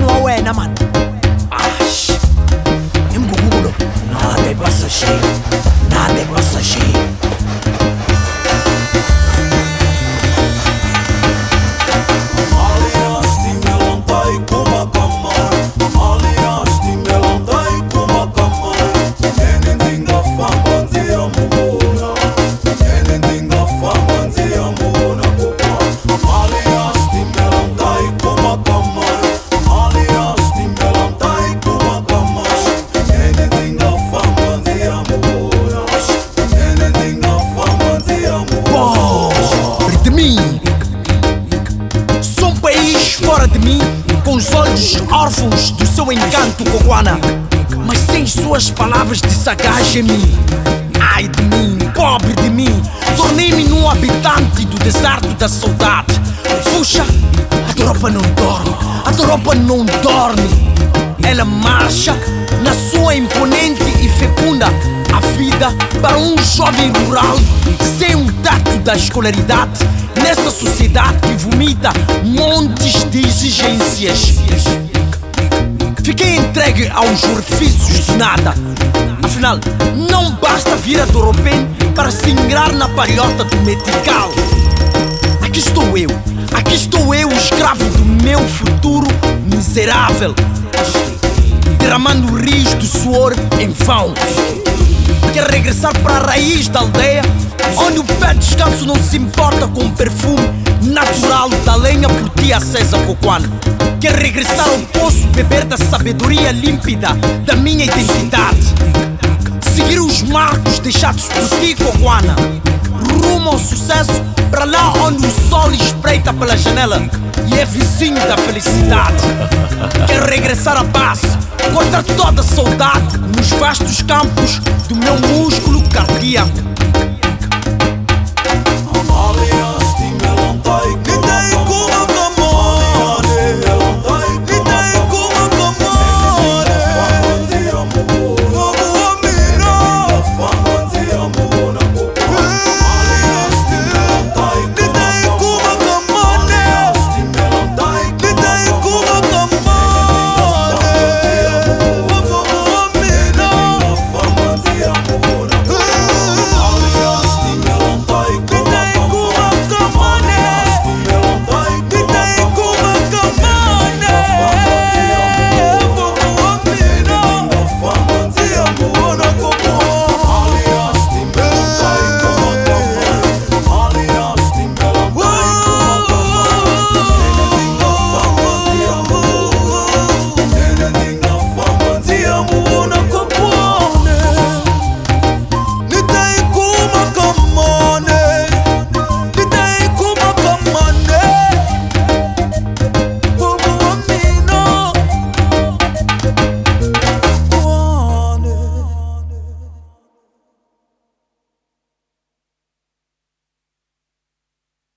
a wena mano. Embugulo, nada é passageiro, nada é passageiro. Sou um país fora de mim, com os olhos órfãos do seu encanto, Coguana, mas sem suas palavras de sagaz em mim. Ai de mim, pobre de mim, tornei-me num habitante do deserto da saudade. Puxa, a tropa não dorme, a tropa não dorme. Ela marcha na sua imponente e fecunda a vida para um jovem rural sem um teto da escolaridade, nessa sociedade que vomita montes de exigências. Fiquei entregue aos orifícios de nada. Afinal, não basta vir a Toropém para se ingrar na palhota do metical. Aqui estou eu, escravo do meu futuro miserável, derramando rios de suor em vão. Quero regressar para a raiz da aldeia, onde o pé de descanso não se importa com o perfume natural da lenha por ti acesa, Coguana. Quero regressar ao poço, beber da sabedoria límpida da minha identidade, seguir os marcos deixados por ti, Coguana, rumo ao sucesso, para lá onde o sol espreita pela janela e é vizinho da felicidade. Quero regressar à paz, cortar toda a saudade nos vastos campos do meu músculo cardíaco.